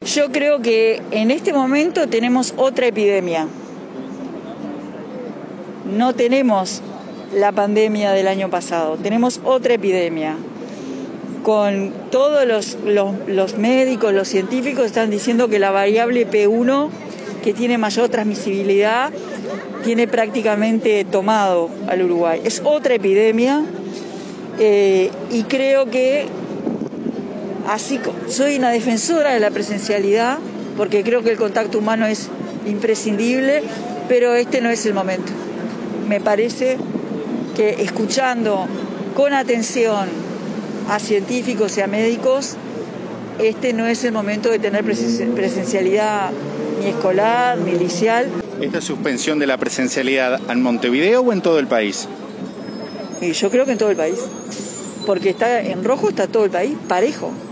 Yo creo que en este momento tenemos otra epidemia. No tenemos la pandemia del año pasado, tenemos otra epidemia. Con todos los médicos, los científicos están diciendo que la variable P1, que tiene mayor transmisibilidad, tiene prácticamente tomado al Uruguay. Es otra epidemia y creo que así soy una defensora de la presencialidad porque creo que el contacto humano es imprescindible, pero este no es el momento. Me parece que escuchando con atención a científicos y a médicos, este no es el momento de tener presencialidad ni escolar, ni liceal. ¿Esta suspensión de la presencialidad en Montevideo o en todo el país? Y yo creo que en todo el país, porque está en rojo, está todo el país parejo.